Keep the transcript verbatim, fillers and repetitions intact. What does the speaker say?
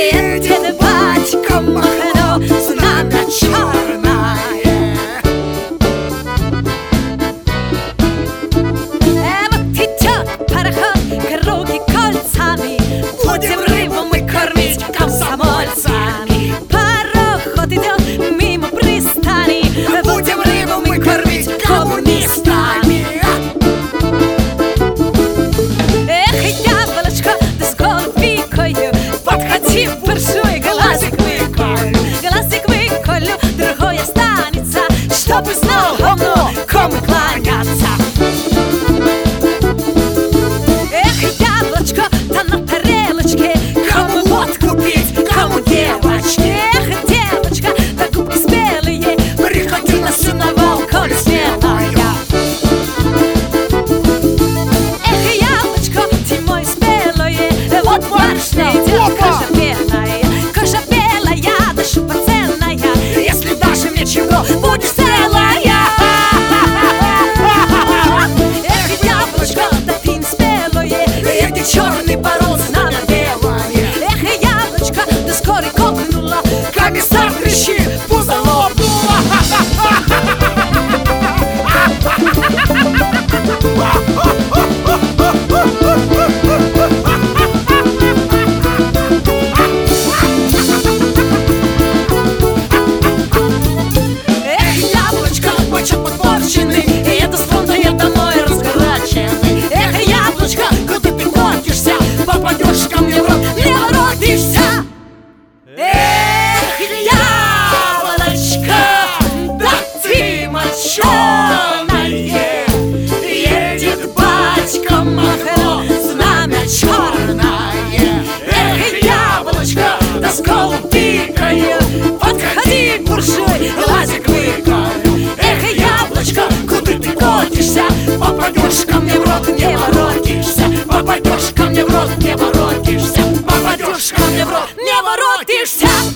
едет батька Махно, знамя черное. Э, вот идет пароход, круги кольцами, будем рыбу мы кормить комсомольцами. Пароход идет мимо пристани, будем рыбу мы кормить коммунистами. Эх, яблочко, да с голубикою, подходи, буржуй, глазик выколю, глазик выколю, другой останется, чтобы знал говно, кому кланяться. Эх, яблочко, да на тарелочке, кому водку пить, кому девочки. Эх, девочка, да губки спелые, приходи на сеновал, коли смелая. Эх, яблочко, ты мой спелое, вот барышня идет, кожа белая, кожа белая, да шуба ценная, если даже мне чего, будешь целая. Эх, яблочко, да ты не спелое, едет черный паром, знамя белое. Эх, яблочко, да скоро кокнула, комиссар кричит, пузо лопнула. Эх, яблочко, бочок подпорченный, и это стронто я домой разгораченный. Эх, яблочко, куда ты котишься, попадешь ко мне в рот, не воротишься. Эх, яблочко, да ты моченое, едет батька Махно, знамя черное. Эх, яблочко, да с голубикою, подходи, буржуй, глазик выколю. Эх, яблочко, куда ты котишься, попадешь ко мне в рот, не воротишься. Попадешь ко мне в рот, не воротишься. Попадешь ко мне в рот, не воротишься.